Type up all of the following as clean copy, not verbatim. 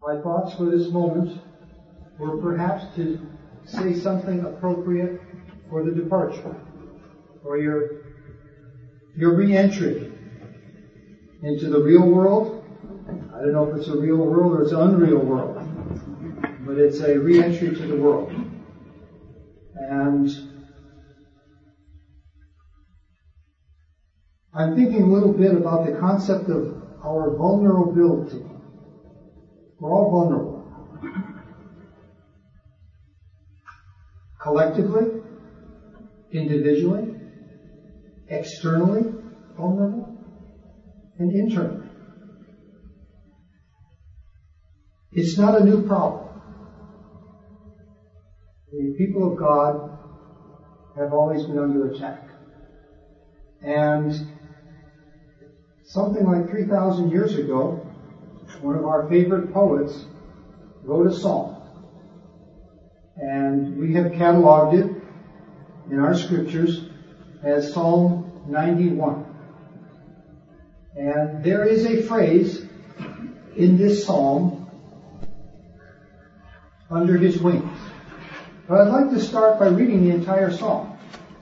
My thoughts for this moment were perhaps to say something appropriate for the departure, or your re-entry into the real world. I don't know if it's a real world or it's an unreal world, but it's a re-entry to the world. And I'm thinking a little bit about the concept of our vulnerability. We're all vulnerable. Collectively, individually, externally vulnerable, and internally. It's not a new problem. The people of God have always been under attack. And something like 3,000 years ago, one of our favorite poets wrote a psalm. And we have cataloged it in our scriptures as Psalm 91. And there is a phrase in this psalm, under his wings. But I'd like to start by reading the entire psalm.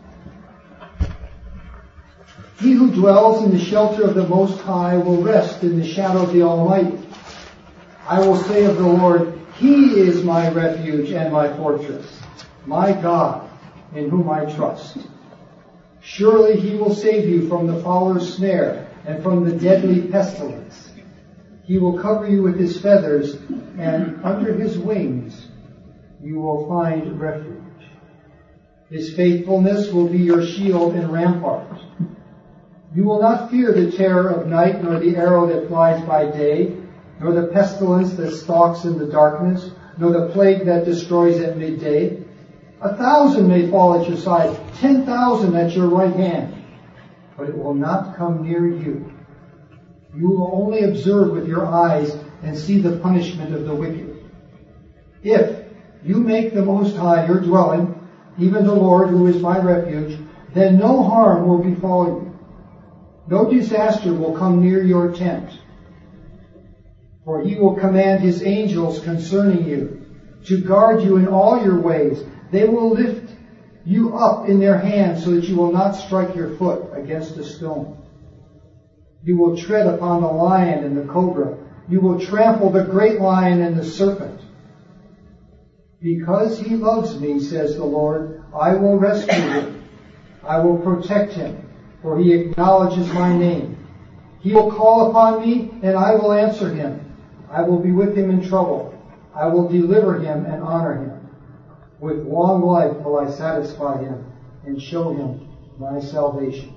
He who dwells in the shelter of the Most High will rest in the shadow of the Almighty. I will say of the Lord, He is my refuge and my fortress, my God, in whom I trust. Surely He will save you from the fowler's snare and from the deadly pestilence. He will cover you with His feathers, and under His wings you will find refuge. His faithfulness will be your shield and rampart. You will not fear the terror of night, nor the arrow that flies by day, nor the pestilence that stalks in the darkness, nor the plague that destroys at midday. 1,000 may fall at your side, 10,000 at your right hand, but it will not come near you. You will only observe with your eyes and see the punishment of the wicked. If you make the Most High your dwelling, even the Lord who is my refuge, then no harm will befall you. No disaster will come near your tent. For He will command His angels concerning you, to guard you in all your ways. They will lift you up in their hands so that you will not strike your foot against a stone. You will tread upon the lion and the cobra. You will trample the great lion and the serpent. Because He loves me, says the Lord, I will rescue Him. I will protect Him, for He acknowledges my name. He will call upon me, and I will answer Him. I will be with him in trouble. I will deliver him and honor him. With long life will I satisfy him and show him my salvation.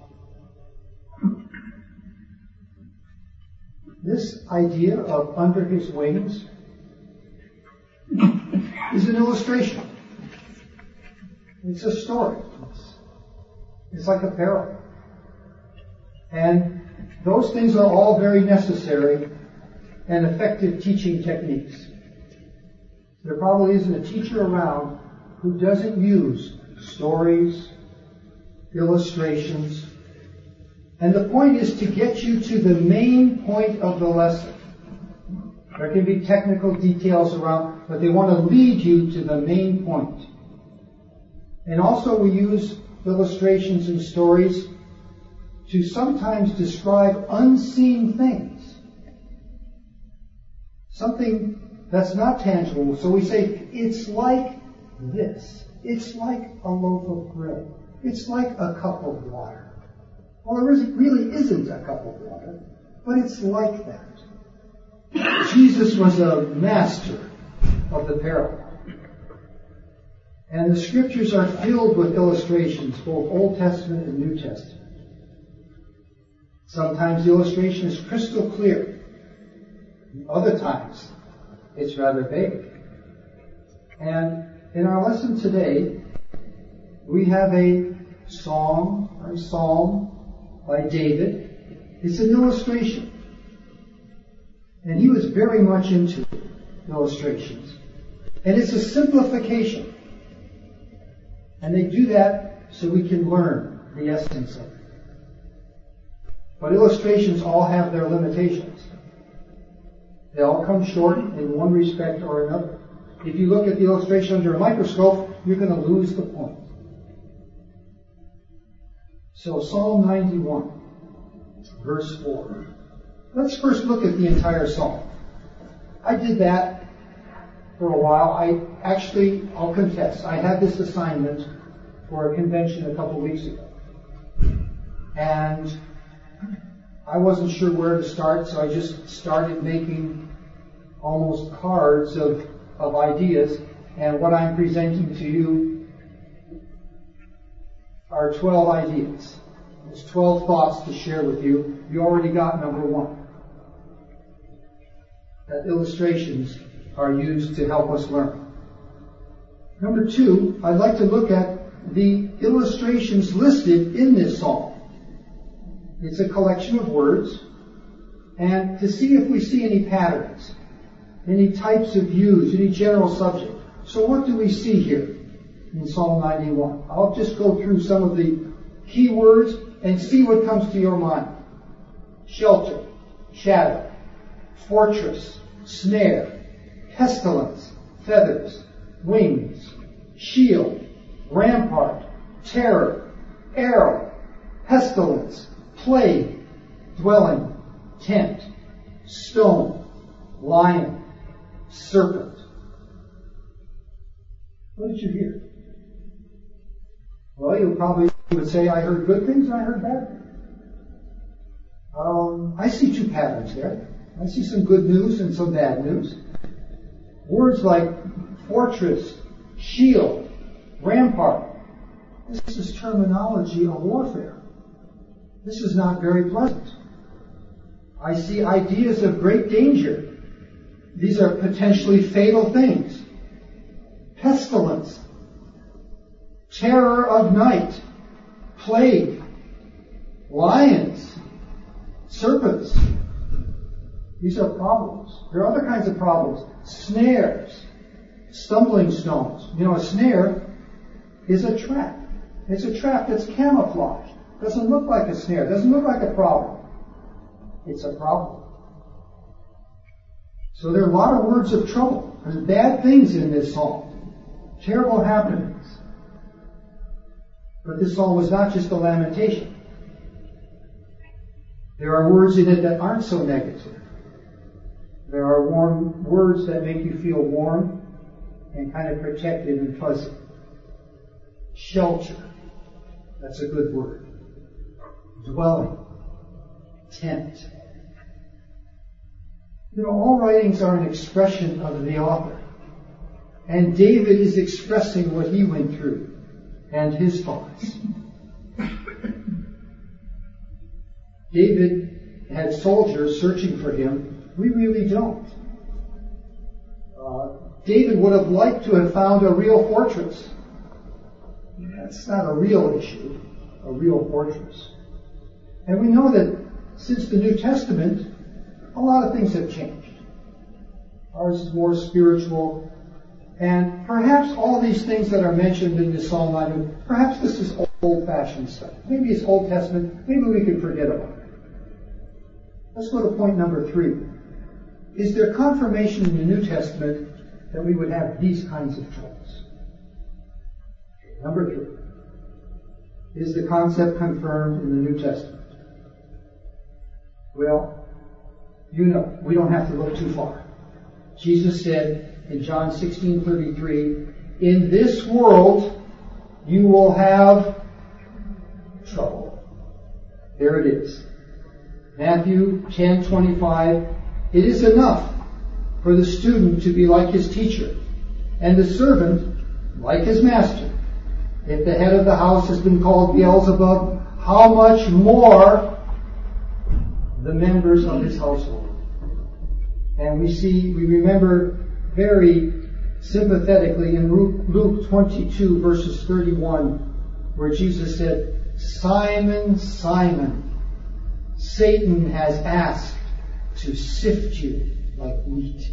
This idea of under His wings is an illustration. It's a story. It's like a parable. And those things are all very necessary and effective teaching techniques. There probably isn't a teacher around who doesn't use stories, illustrations, and the point is to get you to the main point of the lesson. There can be technical details around, but they want to lead you to the main point. And also we use illustrations and stories to sometimes describe unseen things. Something that's not tangible. So we say, it's like this. It's like a loaf of bread. It's like a cup of water. Well, there really isn't a cup of water, but it's like that. Jesus was a master of the parable. And the scriptures are filled with illustrations, both Old Testament and New Testament. Sometimes the illustration is crystal clear. Other times, it's rather vague. And in our lesson today, we have a psalm by David. It's an illustration. And he was very much into illustrations. And it's a simplification. And they do that so we can learn the essence of it. But illustrations all have their limitations. They all come short in one respect or another. If you look at the illustration under a microscope, you're going to lose the point. So Psalm 91, verse 4. Let's first look at the entire psalm. I did that for a while. I'll confess, I had this assignment for a convention a couple weeks ago. And I wasn't sure where to start, so I just started making almost cards of ideas. And what I'm presenting to you are 12 ideas. There's 12 thoughts to share with you. You already got number 1. That illustrations are used to help us learn. Number 2, I'd like to look at the illustrations listed in this psalm. It's a collection of words, and to see if we see any patterns, any types of views, any general subject. So what do we see here in Psalm 91? I'll just go through some of the key words and see what comes to your mind. Shelter, shadow, fortress, snare, pestilence, feathers, wings, shield, rampart, terror, arrow, pestilence, plague, dwelling, tent, stone, lion, serpent. What did you hear? Well, you probably would say, I heard good things and I heard bad things. I see 2 patterns there. I see some good news and some bad news. Words like fortress, shield, rampart. This is terminology of warfare. This is not very pleasant. I see ideas of great danger. These are potentially fatal things. Pestilence, terror of night, plague, lions, serpents. These are problems. There are other kinds of problems. Snares, stumbling stones. You know, a snare is a trap. It's a trap that's camouflaged. Doesn't look like a snare. Doesn't look like a problem. It's a problem. So there are a lot of words of trouble. There's bad things in this psalm. Terrible happenings. But this psalm was not just a lamentation. There are words in it that aren't so negative. There are warm words that make you feel warm and kind of protected and fuzzy. Shelter. That's a good word. Dwelling. Tent. You know, all writings are an expression of the author. And David is expressing what he went through and his thoughts. David had soldiers searching for him. We really don't. David would have liked to have found a real fortress. That's not a real issue, a real fortress. And we know that since the New Testament, a lot of things have changed. Ours is more spiritual. And perhaps all these things that are mentioned in this Psalm 9, perhaps this is old-fashioned stuff. Maybe it's Old Testament. Maybe we can forget about it. Let's go to point number 3. Is there confirmation in the New Testament that we would have these kinds of troubles? Number 3. Is the concept confirmed in the New Testament? Well, you know, we don't have to look too far. Jesus said in John 16:33, in this world you will have trouble. There it is. Matthew 10:25, it is enough for the student to be like his teacher, and the servant like his master. If the head of the house has been called Beelzebub, how much more the members of his household? And we remember very sympathetically in Luke 22 verses 31, where Jesus said, Simon, Simon, Satan has asked to sift you like wheat.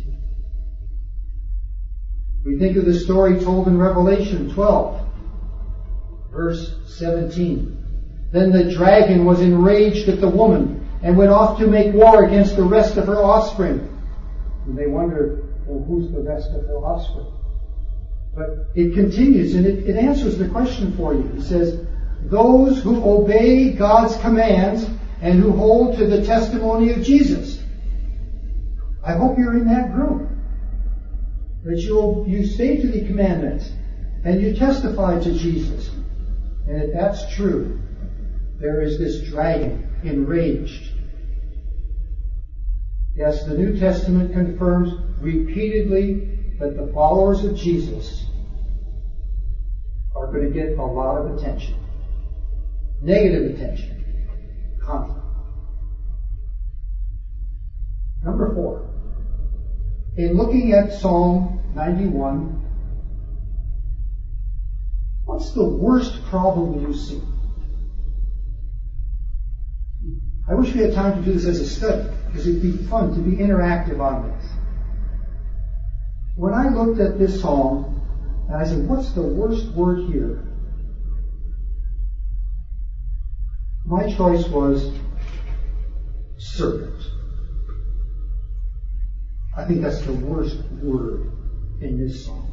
We think of the story told in Revelation 12, verse 17. Then the dragon was enraged at the woman and went off to make war against the rest of her offspring. And they wonder, well, who's the rest of the offspring? But it continues, and it answers the question for you. It says, those who obey God's commands and who hold to the testimony of Jesus. I hope you're in that group. That you stay to the commandments and you testify to Jesus. And if that's true, there is this dragon enraged. Yes, the New Testament confirms repeatedly that the followers of Jesus are going to get a lot of attention. Negative attention. Conflict. Number 4. In looking at Psalm 91, what's the worst problem you see? I wish we had time to do this as a study, because it'd be fun to be interactive on this. When I looked at this psalm, and I said, what's the worst word here? My choice was serpent. I think that's the worst word in this psalm.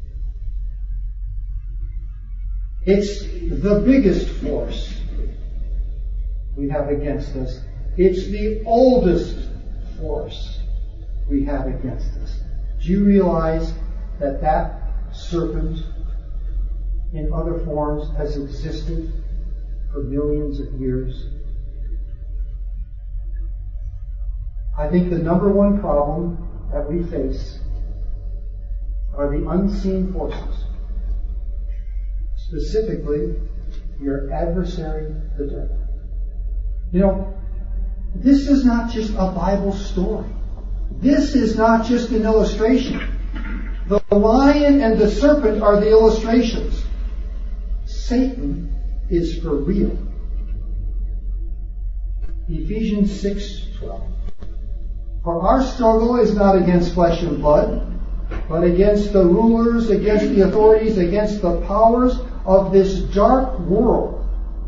It's the biggest force we have against us. It's the oldest force we have against us. Do you realize that that serpent in other forms has existed for millions of years? I think the number one problem that we face are the unseen forces. Specifically, your adversary, the devil. You know, this is not just a Bible story. This is not just an illustration. The lion and the serpent are the illustrations. Satan is for real. Ephesians 6:12. For our struggle is not against flesh and blood, but against the rulers, against the authorities, against the powers of this dark world,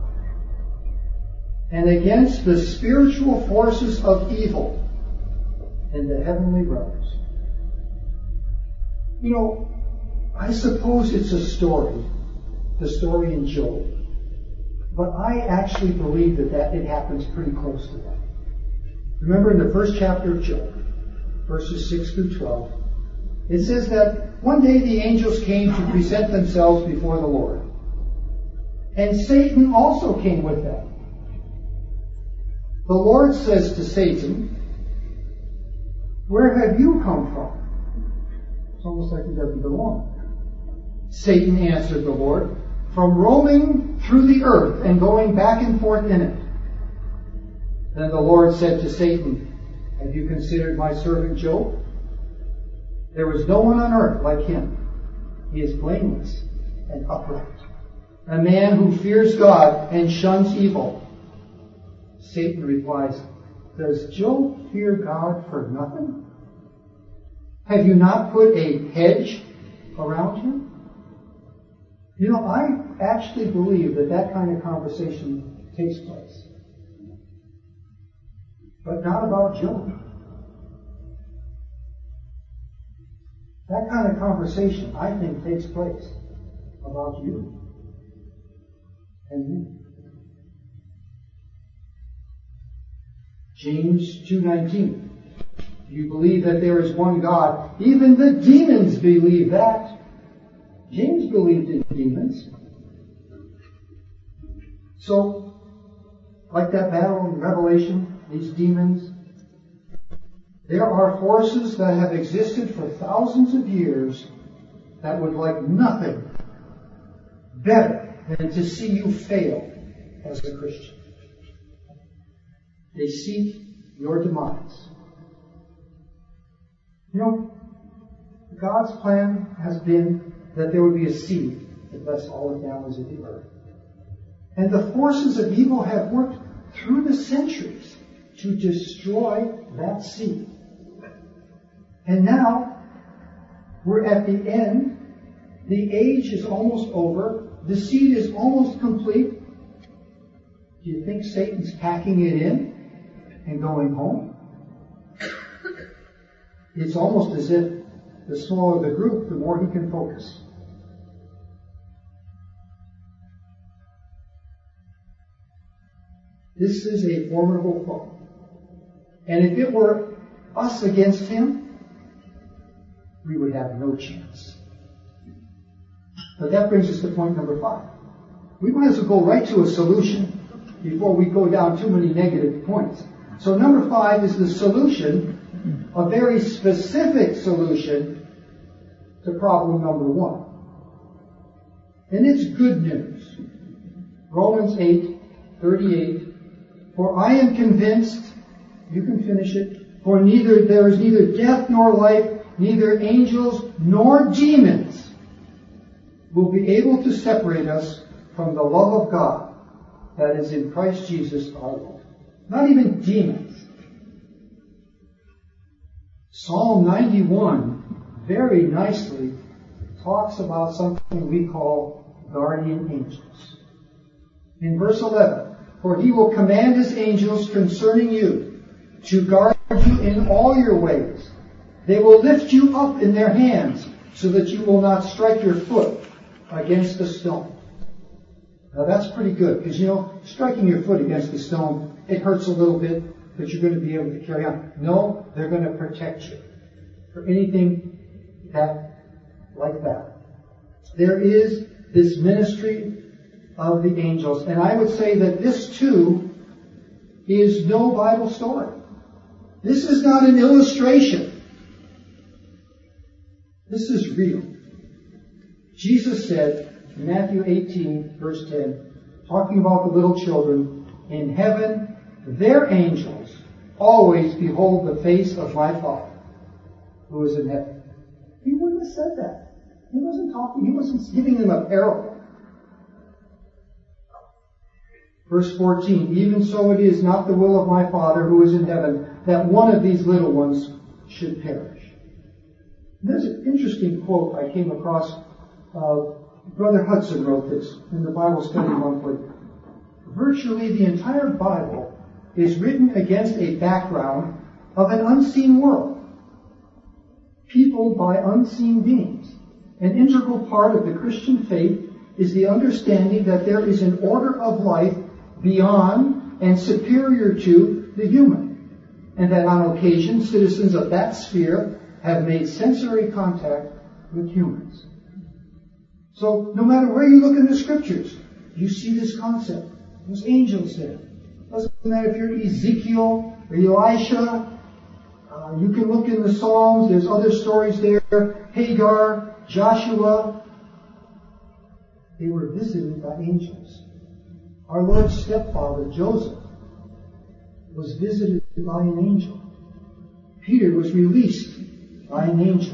and against the spiritual forces of evil in the heavenly realms. You know, I suppose it's a story, the story in Job, but I actually believe that it happens pretty close to that. Remember in the first chapter of Job, verses 6 through 12, it says that one day the angels came to present themselves before the Lord. And Satan also came with them. The Lord says to Satan, where have you come from? It's almost like he doesn't belong. Satan answered the Lord, from roaming through the earth and going back and forth in it. Then the Lord said to Satan, have you considered my servant Job? There was no one on earth like him. He is blameless and upright, a man who fears God and shuns evil. Satan replies, does Job fear God for nothing? Have you not put a hedge around him? You know, I actually believe that kind of conversation takes place. But not about Job. That kind of conversation, I think, takes place about you and me. James 2:19. You believe that there is one God. Even the demons believe that. James believed in demons. So, like that battle in Revelation, these demons, there are forces that have existed for thousands of years that would like nothing better than to see you fail as a Christian. They seek your demise. You know, God's plan has been that there would be a seed that bless all the families of the earth. And the forces of evil have worked through the centuries to destroy that seed. And now, we're at the end. The age is almost over. The seed is almost complete. Do you think Satan's packing it in and going home? It's almost as if the smaller the group, the more he can focus. This is a formidable foe. And if it were us against him, we would have no chance. But that brings us to point number 5. We might as well go right to a solution before we go down too many negative points. So number 5 is the solution, a very specific solution to problem number 1. And it's good news. Romans 8:38. For I am convinced, you can finish it, for there is neither death nor life, neither angels nor demons will be able to separate us from the love of God that is in Christ Jesus our Lord. Not even demons. Psalm 91 very nicely talks about something we call guardian angels. In verse 11, for he will command his angels concerning you to guard you in all your ways. They will lift you up in their hands so that you will not strike your foot against a stone. Now that's pretty good because, striking your foot against a stone, it hurts a little bit, but you're going to be able to carry on. No, they're going to protect you for anything like that. There is this ministry of the angels. And I would say that this too is no Bible story. This is not an illustration. This is real. Jesus said in Matthew 18, verse 10, talking about the little children, in heaven their angels always behold the face of my Father who is in heaven. He wouldn't have said that. He wasn't giving them a parable. Verse 14, even so it is not the will of my Father who is in heaven that one of these little ones should perish. There's an interesting quote I came across. Brother Hudson wrote this in the Bible Study Monthly. Virtually the entire Bible is written against a background of an unseen world, peopled by unseen beings. An integral part of the Christian faith is the understanding that there is an order of life beyond and superior to the human, and that on occasion citizens of that sphere have made sensory contact with humans. So no matter where you look in the scriptures, you see this concept. There's angels there. Doesn't matter if you're Ezekiel or Elisha. You can look in the Psalms. There's other stories there. Hagar, Joshua. They were visited by angels. Our Lord's stepfather, Joseph, was visited by an angel. Peter was released by an angel.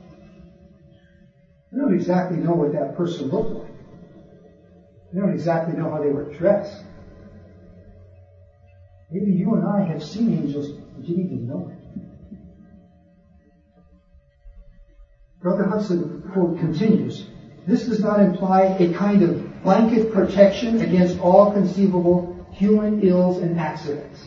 We don't exactly know what that person looked like. We don't exactly know how they were dressed. Maybe you and I have seen angels and didn't even know it. Brother Hudson quote continues, this does not imply a kind of blanket protection against all conceivable human ills and accidents.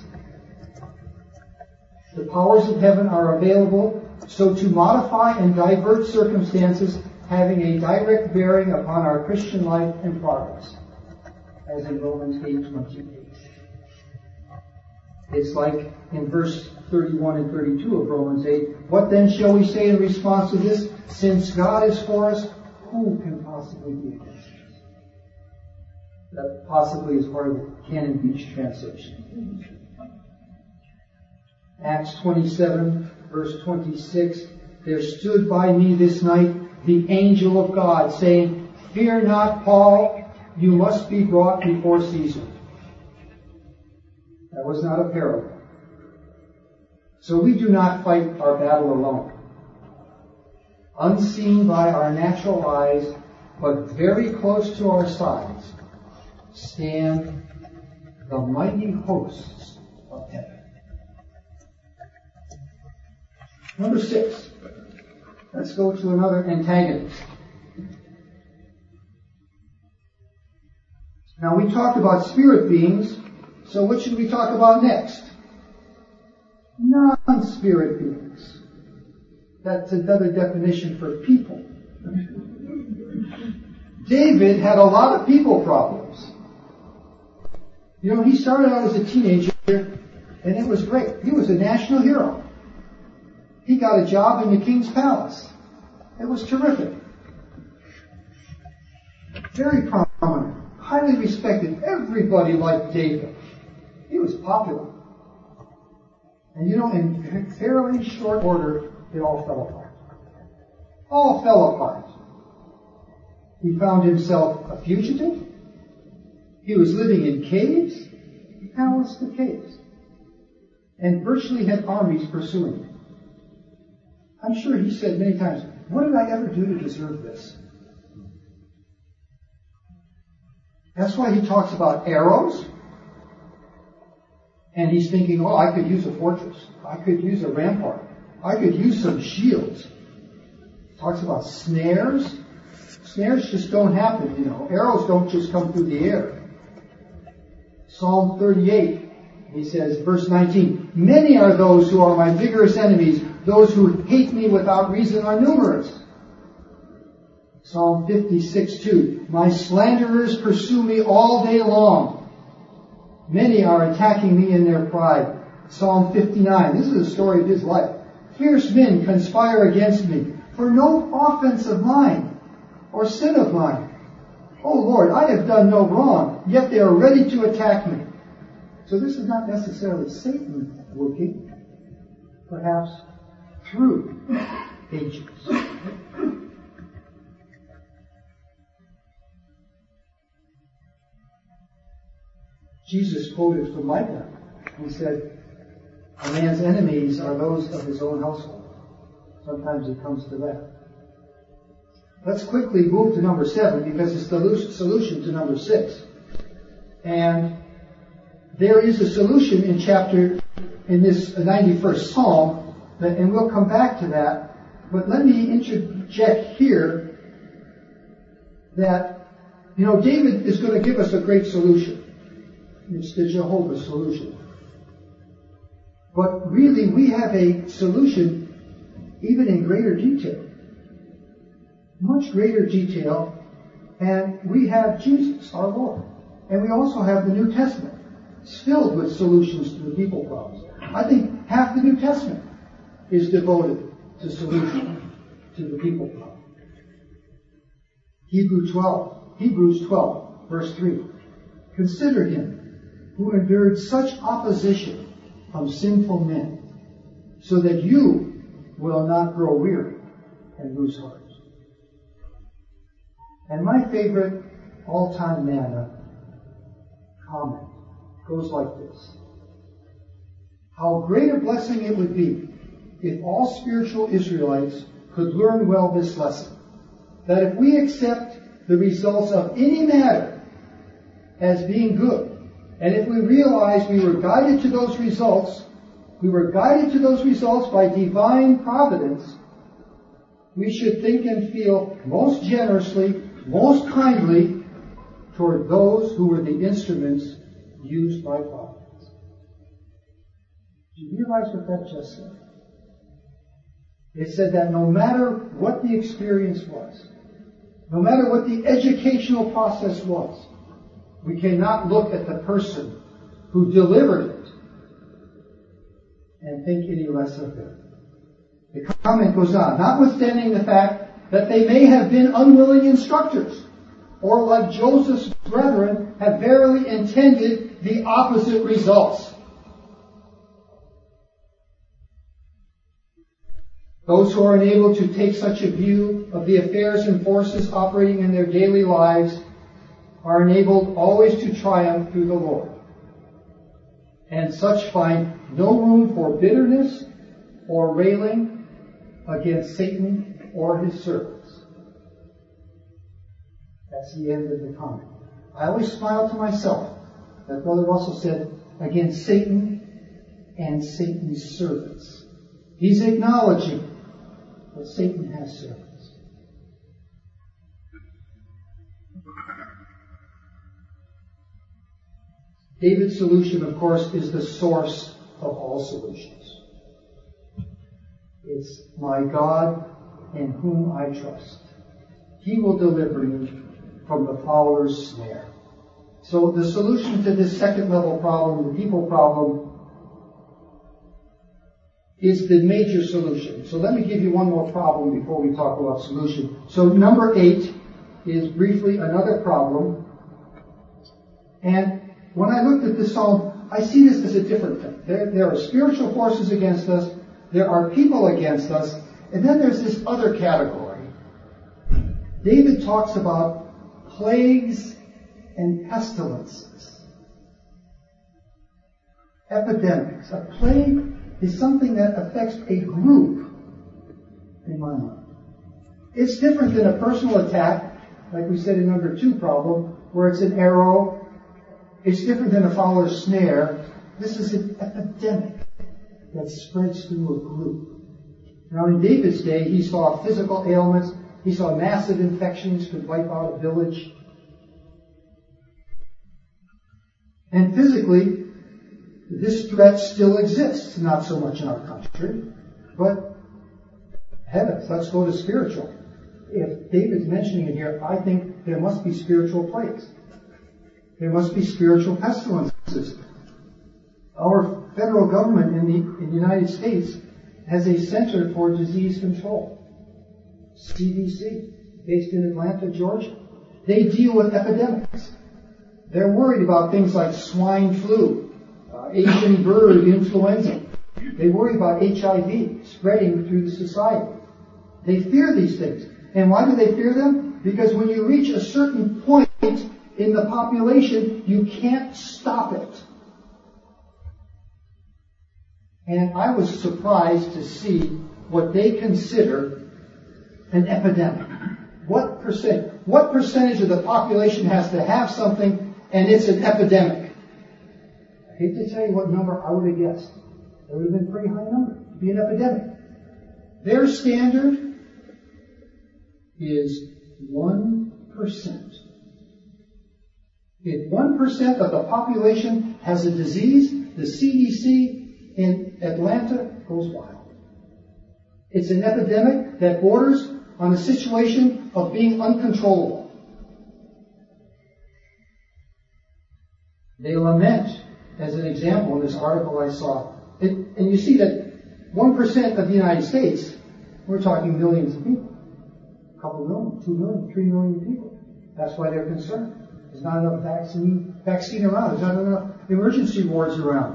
The powers of heaven are available so to modify and divert circumstances having a direct bearing upon our Christian life and progress, as in Romans 8:28. It's like in verse 31 and 32 of Romans 8, what then shall we say in response to this? Since God is for us, who can possibly be against us? That possibly is part of the Cannon Beach translation. Acts 27, verse 26, there stood by me this night the angel of God, saying, fear not, Paul, you must be brought before Caesar. That was not a parable. So we do not fight our battle alone. Unseen by our natural eyes, but very close to our sides, stand the mighty hosts of heaven. Number 6. Let's go to another antagonist. Now we talked about spirit beings, so what should we talk about next? Non-spirit beings. That's another definition for people. David had a lot of people problems. You know, he started out as a teenager, and it was great. He was a national hero. He got a job in the king's palace. It was terrific. Very prominent, highly respected. Everybody liked David. He was popular. And you know, in fairly short order, it all fell apart. All fell apart. He found himself a fugitive. He was living in caves. He palace to caves. And virtually had armies pursuing him. I'm sure he said many times, what did I ever do to deserve this? That's why he talks about arrows. And he's thinking, oh, I could use a fortress. I could use a rampart. I could use some shields. He talks about snares. Snares just don't happen, you know. Arrows don't just come through the air. Psalm 38, he says, verse 19, many are those who are my vigorous enemies. Those who hate me without reason are numerous. Psalm 56:2, my slanderers pursue me all day long. Many are attacking me in their pride. Psalm 59, this is the story of his life. Fierce men conspire against me for no offense of mine or sin of mine. Oh Lord, I have done no wrong, yet they are ready to attack me. So this is not necessarily Satan working, perhaps through agents. Jesus quoted from Micah. He said, a man's enemies are those of his own household. Sometimes it comes to that. Let's quickly move to number 7 because it's the solution to number 6. And there is a solution in this 91st Psalm, and we'll come back to that. But let me interject here that, you know, David is going to give us a great solution. It's the Jehovah solution. But really, we have a solution even in greater detail. Much greater detail. And we have Jesus, our Lord. And we also have the New Testament. It's filled with solutions to the people problems. I think half the New Testament is devoted to solutions to the people problem. Hebrews 12, verse 3. Consider him who endured such opposition from sinful men, so that you will not grow weary and lose heart. And my favorite all-time manna comment goes like this. How great a blessing it would be if all spiritual Israelites could learn well this lesson, that if we accept the results of any matter as being good, and if we realize we were guided to those results by divine providence, we should think and feel most generously, most kindly toward those who were the instruments used by providence. Do you realize what that just said? It said that no matter what the experience was, no matter what the educational process was, we cannot look at the person who delivered it and think any less of them. The comment goes on, notwithstanding the fact that they may have been unwilling instructors, or like Joseph's brethren, have verily intended the opposite results. Those who are unable to take such a view of the affairs and forces operating in their daily lives are enabled always to triumph through the Lord. And such find no room for bitterness or railing against Satan or his servants. That's the end of the comment. I always smile to myself that Brother Russell said, against Satan and Satan's servants. He's acknowledging that Satan has servants. David's solution, of course, is the source of all solutions. It's my God in whom I trust. He will deliver me from the fowler's snare. So the solution to this second level problem, the people problem, is the major solution. So let me give you one more problem before we talk about solution. So number 8 is briefly another problem. And when I looked at this psalm, I see this as a different thing. There are spiritual forces against us. There are people against us. And then there's this other category. David talks about plagues and pestilences. Epidemics. A plague is something that affects a group, in my mind. It's different than a personal attack, like we said in number 2 problem, where it's an arrow. It's different than a fowler's snare. This is an epidemic that spreads through a group. Now, in David's day, he saw physical ailments. He saw massive infections could wipe out a village. And physically, this threat still exists, not so much in our country, but heavens, let's go to spiritual. If David's mentioning it here, I think there must be spiritual plagues. There must be spiritual pestilences. Our federal government in the United States has a Center for Disease Control, CDC, based in Atlanta, Georgia. They deal with epidemics. They're worried about things like swine flu, Asian bird influenza. They worry about HIV spreading through the society. They fear these things. And why do they fear them? Because when you reach a certain point in the population, you can't stop it. And I was surprised to see what they consider an epidemic. What percentage of the population has to have something and it's an epidemic? I hate to tell you what number I would have guessed. It would have been a pretty high number to be an epidemic. Their standard is 1%. If 1% of the population has a disease, the CDC in Atlanta goes wild. It's an epidemic that borders on a situation of being uncontrollable. They lament, as an example in this article I saw, and you see that 1% of the United States, we're talking millions of people. A couple million, 2 million, 3 million people. That's why they're concerned. There's not enough vaccine around. There's not enough emergency wards around.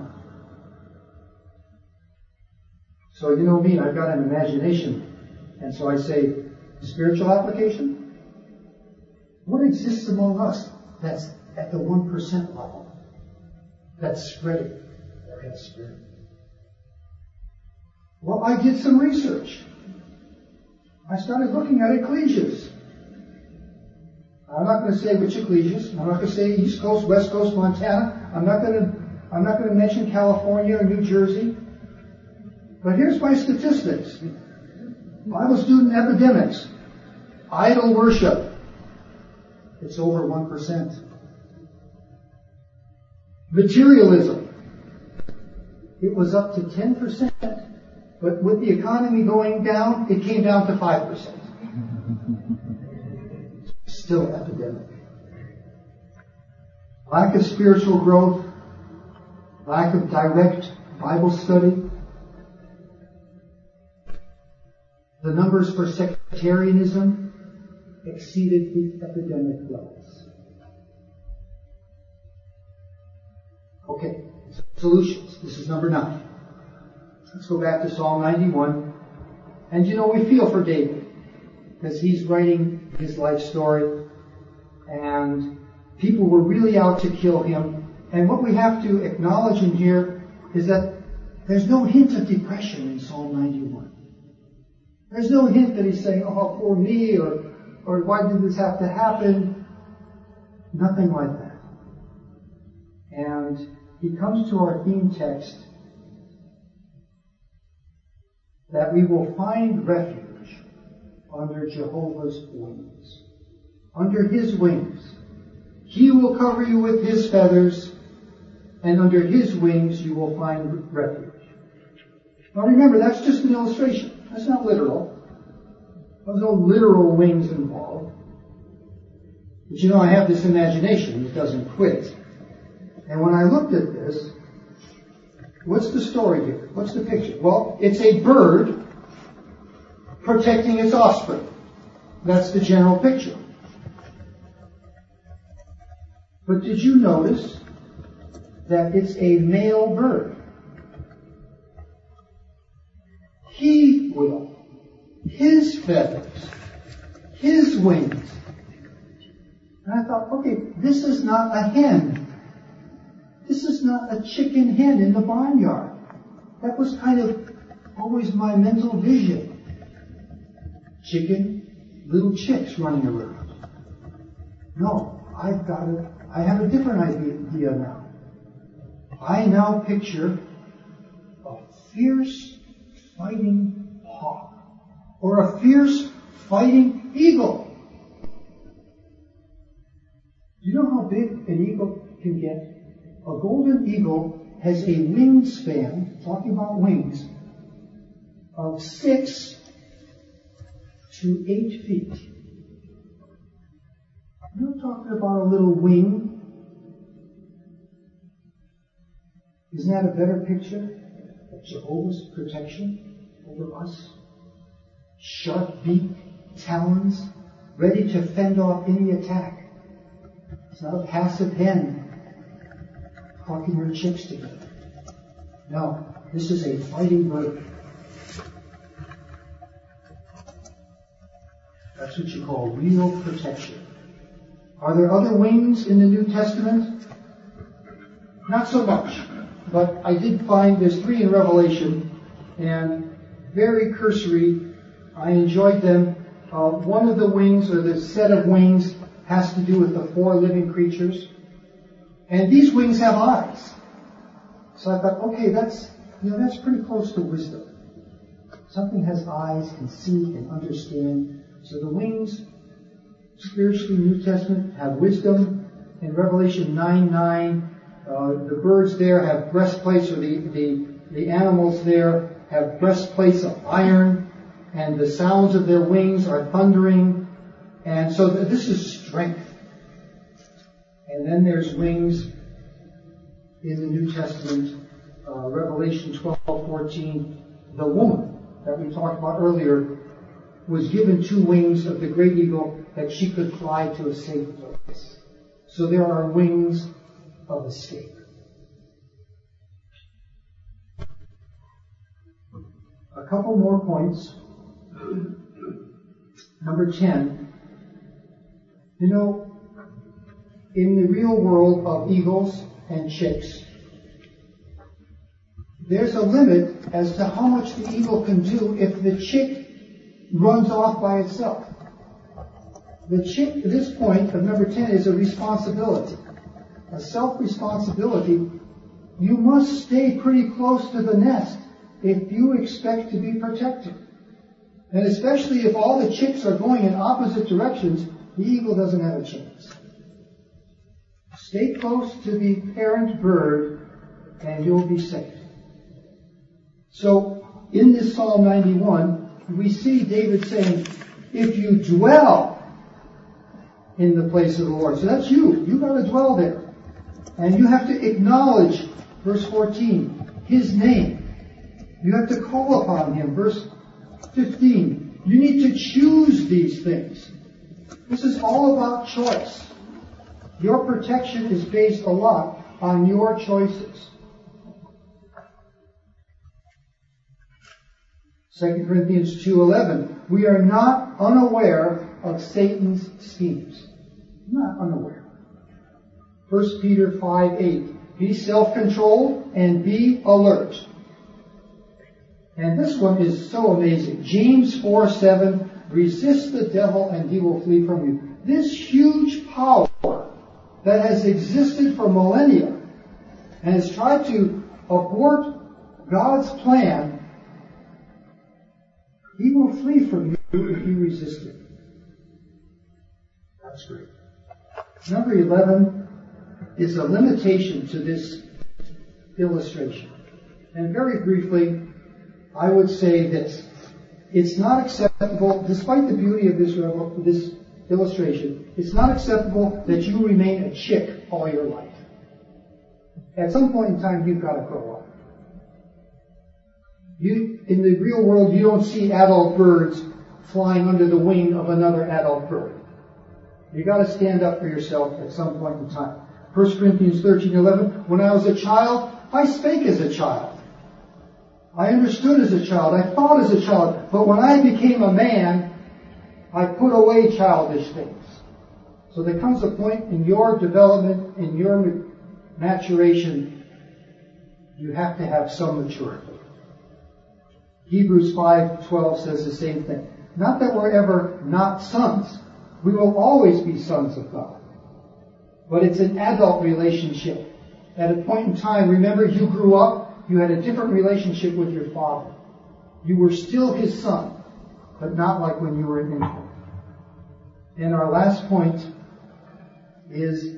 So you know me, I've got an imagination. And so I say, spiritual application? What exists among us that's at the 1% level? That's spreading. Or has spread. Well, I did some research. I started looking at ecclesias. I'm not going to say which ecclesias. I'm not going to say East Coast, West Coast, Montana. I'm not going to mention California or New Jersey. But here's my statistics. Bible student epidemics. Idol worship. It's over 1%. Materialism. It was up to 10%. But with the economy going down, it came down to 5%. Still epidemic. Lack of spiritual growth. Lack of direct Bible study. The numbers for sectarianism exceeded the epidemic levels. Okay, solutions. This is number 9. Let's go back to Psalm 91. And you know, we feel for David, because he's writing his life story, and people were really out to kill him. And what we have to acknowledge in here is that there's no hint of depression in Psalm 91. There's no hint that he's saying, oh, poor me, or why did this have to happen? Nothing like that. And he comes to our theme text that we will find refuge under Jehovah's wings. Under his wings. He will cover you with his feathers, and under his wings you will find refuge. Now remember, that's just an illustration. That's not literal. There's no literal wings involved. But you know, I have this imagination that doesn't quit. And when I looked at this, what's the story here? What's the picture? Well, it's a bird protecting its offspring. That's the general picture. But did you notice that it's a male bird? He will. His feathers. His wings. And I thought, okay, this is not a hen. This is not a chicken hen in the barnyard. That was kind of always my mental vision. Chicken, little chicks running around. No, I have a different idea now. I now picture a fierce fighting hawk or a fierce fighting eagle. Do you know how big an eagle can get? A golden eagle has a wingspan, talking about wings, of 6 to 8 feet. I'm not talking about a little wing. Isn't that a better picture of Jehovah's protection over us? Sharp beak, talons, ready to fend off any attack. It's not a passive hen clucking her chicks together. No, this is a fighting bird. That's what you call real protection. Are there other wings in the New Testament? Not so much. But I did find there's 3 in Revelation, and very cursory. I enjoyed them. One of the wings, or the set of wings, has to do with the 4 living creatures. And these wings have eyes. So I thought, okay, that's pretty close to wisdom. Something has eyes, can see, can understand. So the wings, spiritually, New Testament, have wisdom. In Revelation 9:9, the birds there have breastplates, or the animals there have breastplates of iron, and the sounds of their wings are thundering. And so this is strength. And then there's wings in the New Testament, Revelation 12:14. The woman that we talked about earlier was given 2 wings of the great eagle that she could fly to a safe place. So there are wings of escape. A couple more points. Number 10. You know, in the real world of eagles and chicks, there's a limit as to how much the eagle can do if the chick runs off by itself. The chick, at this point of number 10, is a responsibility. A self-responsibility. You must stay pretty close to the nest if you expect to be protected. And especially if all the chicks are going in opposite directions, the eagle doesn't have a chance. Stay close to the parent bird and you'll be safe. So, in this Psalm 91, we see David saying, if you dwell in the place of the Lord. So that's you. You've got to dwell there. And you have to acknowledge, verse 14, His name. You have to call upon Him. Verse 15, you need to choose these things. This is all about choice. Your protection is based a lot on your choices. 2 Corinthians 2:11, we are not unaware of Satan's schemes. Not unaware. 1 Peter 5:8, be self-controlled and be alert. And this one is so amazing. James 4:7, resist the devil and he will flee from you. This huge power that has existed for millennia and has tried to abort God's plan, he will flee from you if you resist it. That's great. Number 11 is a limitation to this illustration. And very briefly, I would say this. it's not acceptable, despite the beauty of this illustration, it's not acceptable that you remain a chick all your life. At some point in time, you've got to grow up. In the real world, you don't see adult birds flying under the wing of another adult bird. You've got to stand up for yourself at some point in time. 1 Corinthians 13:11, when I was a child, I spake as a child. I understood as a child. I thought as a child. But when I became a man, I put away childish things. So there comes a point in your development, in your maturation, you have to have some maturity. Hebrews 5:12 says the same thing. Not that we're ever not sons. We will always be sons of God. But it's an adult relationship. At a point in time, remember, you grew up, you had a different relationship with your father. You were still his son, but not like when you were an infant. And our last point is,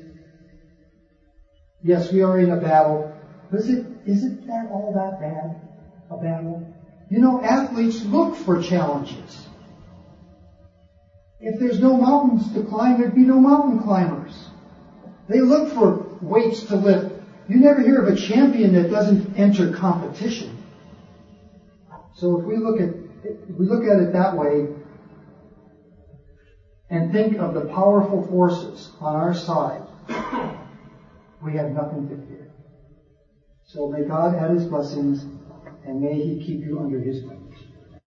yes, we are in a battle. But is it that all that bad, a battle? You know, athletes look for challenges. If there's no mountains to climb, there'd be no mountain climbers. They look for weights to lift. You never hear of a champion that doesn't enter competition. So if we look at it that way and think of the powerful forces on our side, we have nothing to fear. So may God add his blessings, and may he keep you under his wing.